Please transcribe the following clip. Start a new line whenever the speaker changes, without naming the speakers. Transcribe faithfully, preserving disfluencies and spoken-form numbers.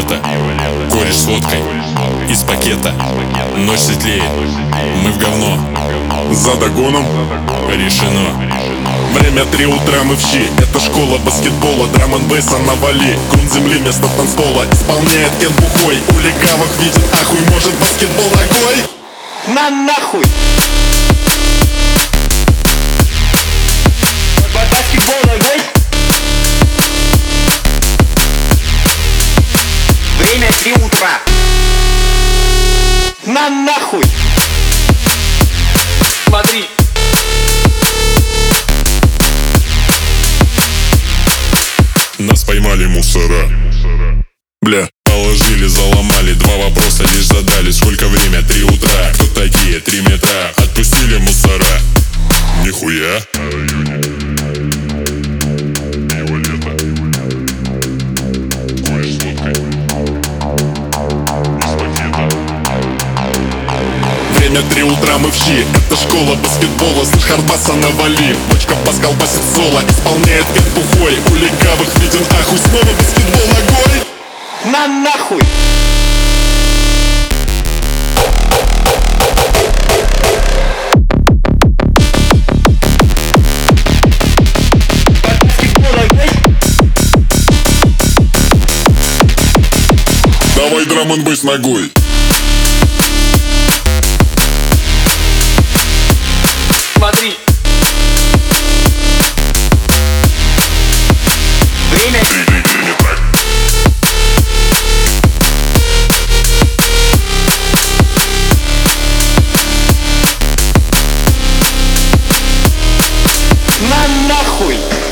лето, кореш с водкой из пакета. Ночь светлеет, мы в говно.
За догоном
Решено.
Время три утра, мы в щи. Это школа баскетбола, драм-н-бейса навали. Грунт земли вместо танцпола исполняет Кен Бухой. У легавых видит ахуй, может баскетбол ногой?
На нахуй! Баскетбол ногой? Время три утра. На нахуй! Смотри.
Нас поймали мусора.
Бля,
положили, заломали, два вопроса лишь задали. Сколько время? Три утра. Кто такие? Три метра. Отпустили мусора. Нихуя.
время три утра, мы в щи. Это школа баскетбола, слышь, хардбаса навали. Бочка Паскал басит соло, исполняет Кен Бухой. У легавых виден ахуй, снова баскетбол ногой.
На нахуй! Баскетбол ногой?
Давай драм-н-бейс ногой.
Смотри. Время. На нахуй!